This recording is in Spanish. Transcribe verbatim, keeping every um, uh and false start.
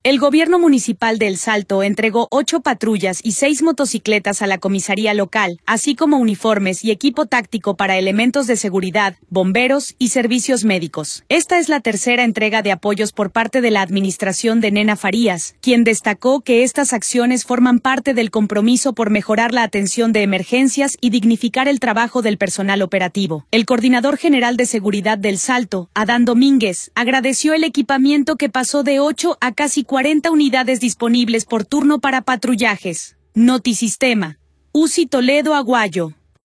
El gobierno municipal de El Salto entregó ocho patrullas y seis motocicletas a la comisaría local, así como uniformes y equipo táctico para elementos de seguridad, bomberos y servicios médicos. Esta es la tercera entrega de apoyos por parte de la administración de Nena Farías, quien destacó que estas acciones forman parte del compromiso por mejorar la atención de emergencias y dignificar el trabajo del personal operativo. El coordinador general de seguridad del Salto, Adán Domínguez, agradeció el equipamiento que pasó de ocho a casi cuarenta unidades disponibles por turno para patrullajes. Notisistema. Uzi Toledo Aguayo.